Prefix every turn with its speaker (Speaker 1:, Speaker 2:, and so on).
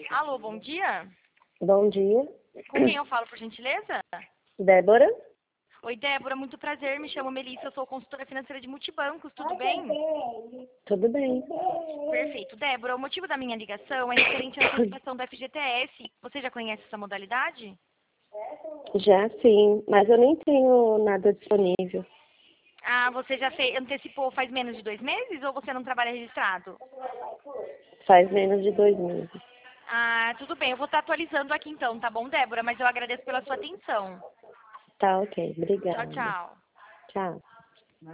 Speaker 1: Alô, bom dia.
Speaker 2: Bom dia.
Speaker 1: Com quem eu falo, por gentileza?
Speaker 2: Débora?
Speaker 1: Oi, Débora, muito prazer. Me chamo Melissa, eu sou consultora financeira de Multibancos, tudo bem?
Speaker 2: Tudo bem?
Speaker 1: Perfeito. Débora, o motivo da minha ligação é referente à antecipação do FGTS. Você já conhece essa modalidade?
Speaker 2: Já sim, mas eu nem tenho nada disponível.
Speaker 1: Ah, você já antecipou faz menos de 2 meses ou você não trabalha registrado?
Speaker 2: Faz menos de 2 meses.
Speaker 1: Ah, tudo bem. Eu vou estar atualizando aqui então, tá bom, Débora? Mas eu agradeço pela sua atenção.
Speaker 2: Tá ok,
Speaker 1: Tchau,
Speaker 2: obrigada.
Speaker 1: tchau.
Speaker 2: Tchau.